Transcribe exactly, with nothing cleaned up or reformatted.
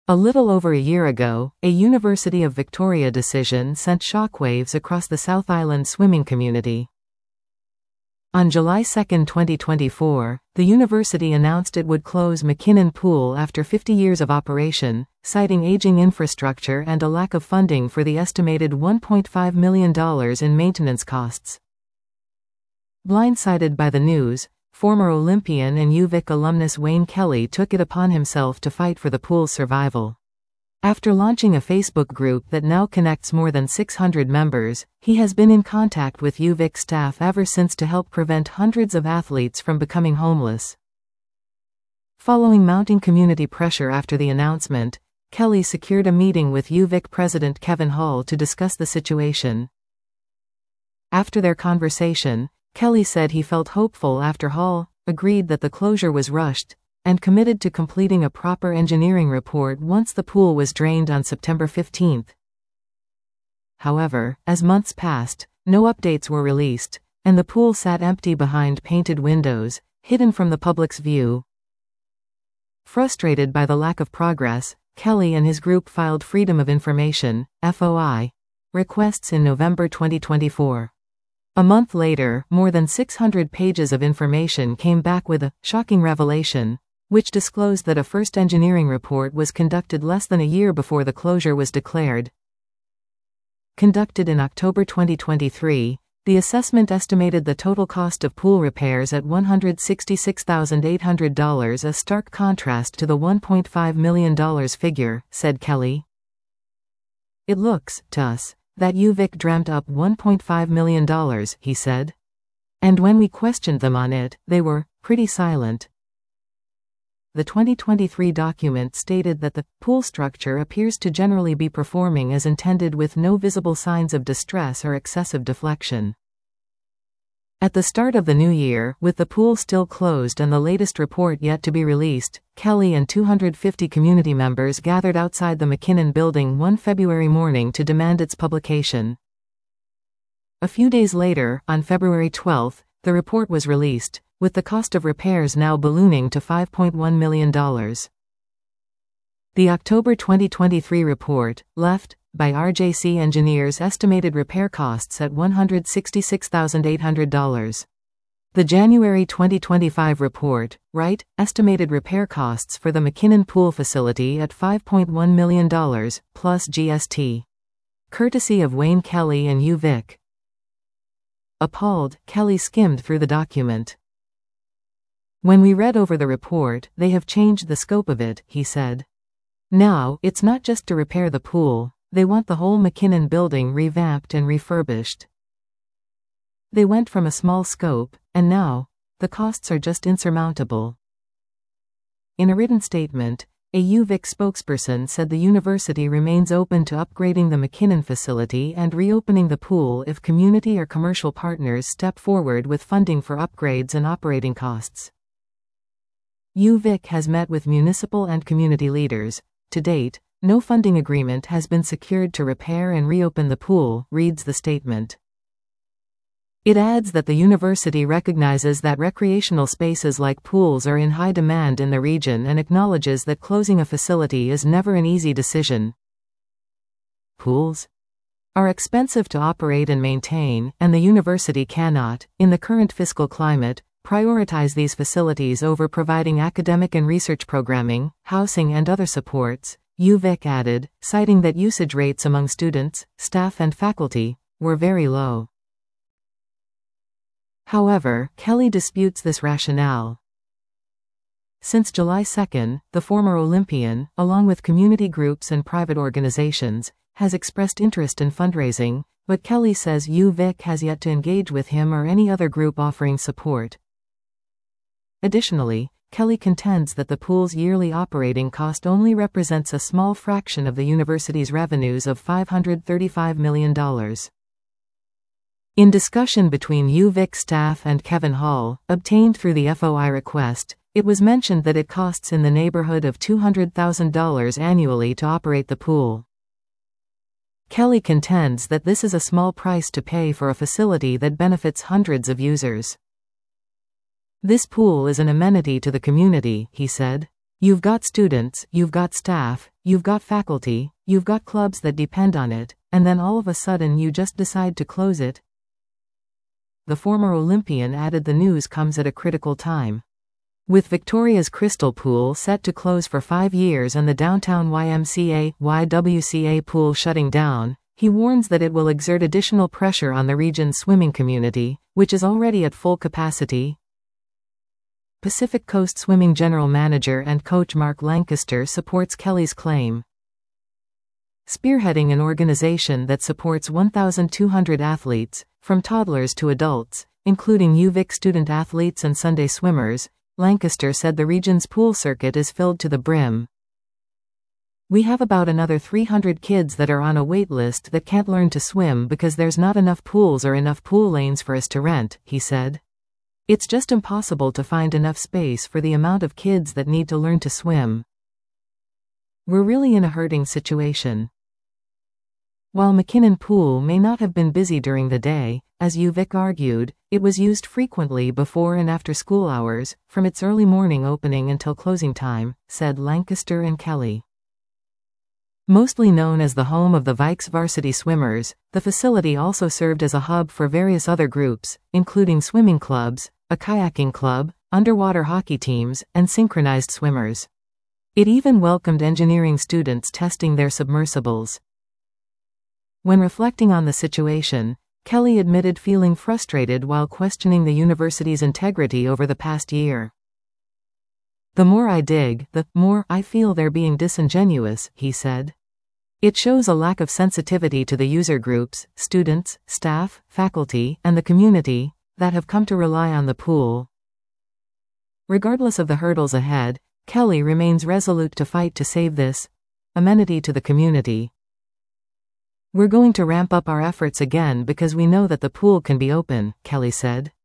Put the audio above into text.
A little over a year ago, a University of Victoria decision sent shockwaves across the South Island swimming community. On July second, twenty twenty-four, the university announced it would close McKinnon Pool after fifty years of operation, citing aging infrastructure and a lack of funding for the estimated one point five million dollars in maintenance costs. Blindsided by the news, former Olympian and U Vic alumnus Wayne Kelly took it upon himself to fight for the pool's survival. After launching a Facebook group that now connects more than six hundred members, he has been in contact with U Vic staff ever since to help prevent hundreds of athletes from becoming homeless. Following mounting community pressure after the announcement, Kelly secured a meeting with U Vic President Kevin Hall to discuss the situation. After their conversation, Kelly said he felt hopeful after Hall agreed that the closure was rushed, and committed to completing a proper engineering report once the pool was drained on September fifteenth. However, as months passed, no updates were released, and the pool sat empty behind painted windows, hidden from the public's view. Frustrated by the lack of progress, Kelly and his group filed Freedom of Information (F O I) requests in November twenty twenty-four. A month later, more than six hundred pages of information came back with a shocking revelation, which disclosed that a first engineering report was conducted less than a year before the closure was declared. Conducted in October twenty twenty-three, the assessment estimated the total cost of pool repairs at one hundred sixty-six thousand eight hundred dollars, a stark contrast to the one point five million dollars figure, said Kelly. It looks, to us, that U Vic dreamt up one point five million dollars, he said. And when we questioned them on it, they were pretty silent. The twenty twenty-three document stated that the pool structure appears to generally be performing as intended with no visible signs of distress or excessive deflection. At the start of the new year, with the pool still closed and the latest report yet to be released, Kelly and two hundred fifty community members gathered outside the McKinnon building one February morning to demand its publication. A few days later, on February twelfth, the report was released, with the cost of repairs now ballooning to five point one million dollars. The October twenty twenty-three report, left by R J C engineers, estimated repair costs at one hundred sixty-six thousand eight hundred dollars. The January twenty twenty-five report, Wright, estimated repair costs for the McKinnon Pool facility at five point one million dollars, plus G S T. Courtesy of Wayne Kelly and U Vic. Appalled, Kelly skimmed through the document. When we read over the report, they have changed the scope of it, he said. Now, it's not just to repair the pool. They want the whole McKinnon building revamped and refurbished. They went from a small scope, and now, the costs are just insurmountable. In a written statement, a U Vic spokesperson said the university remains open to upgrading the McKinnon facility and reopening the pool if community or commercial partners step forward with funding for upgrades and operating costs. U Vic has met with municipal and community leaders. To date, no funding agreement has been secured to repair and reopen the pool, reads the statement. It adds that the university recognizes that recreational spaces like pools are in high demand in the region and acknowledges that closing a facility is never an easy decision. Pools are expensive to operate and maintain, and the university cannot, in the current fiscal climate, prioritize these facilities over providing academic and research programming, housing and other supports, U Vic added, citing that usage rates among students, staff and faculty were very low. However, Kelly disputes this rationale. Since July second, the former Olympian, along with community groups and private organizations, has expressed interest in fundraising, but Kelly says U Vic has yet to engage with him or any other group offering support. Additionally, Kelly contends that the pool's yearly operating cost only represents a small fraction of the university's revenues of five hundred thirty-five million dollars. In discussion between U Vic staff and Kevin Hall, obtained through the F O I request, it was mentioned that it costs in the neighborhood of two hundred thousand dollars annually to operate the pool. Kelly contends that this is a small price to pay for a facility that benefits hundreds of users. This pool is an amenity to the community, he said. You've got students, you've got staff, you've got faculty, you've got clubs that depend on it, and then all of a sudden you just decide to close it. The former Olympian added the news comes at a critical time. With Victoria's Crystal Pool set to close for five years and the downtown Y M C A Y W C A pool shutting down, he warns that it will exert additional pressure on the region's swimming community, which is already at full capacity. Pacific Coast Swimming General Manager and coach Mark Lancaster supports Kelly's claim. Spearheading an organization that supports one thousand two hundred athletes, from toddlers to adults, including U V I C student athletes and Sunday swimmers, Lancaster said the region's pool circuit is filled to the brim. We have about another three hundred kids that are on a wait list that can't learn to swim because there's not enough pools or enough pool lanes for us to rent, he said. It's just impossible to find enough space for the amount of kids that need to learn to swim. We're really in a hurting situation. While McKinnon Pool may not have been busy during the day, as U V I C argued, it was used frequently before and after school hours, from its early morning opening until closing time, said Lancaster and Kelly. Mostly known as the home of the Vikes varsity swimmers, the facility also served as a hub for various other groups, including swimming clubs, a kayaking club, underwater hockey teams, and synchronized swimmers. It even welcomed engineering students testing their submersibles. When reflecting on the situation, Kelly admitted feeling frustrated while questioning the university's integrity over the past year. The more I dig, the more I feel they're being disingenuous, he said. It shows a lack of sensitivity to the user groups, students, staff, faculty, and the community that have come to rely on the pool. Regardless of the hurdles ahead, Kelly remains resolute to fight to save this amenity to the community. We're going to ramp up our efforts again because we know that the pool can be open, Kelly said.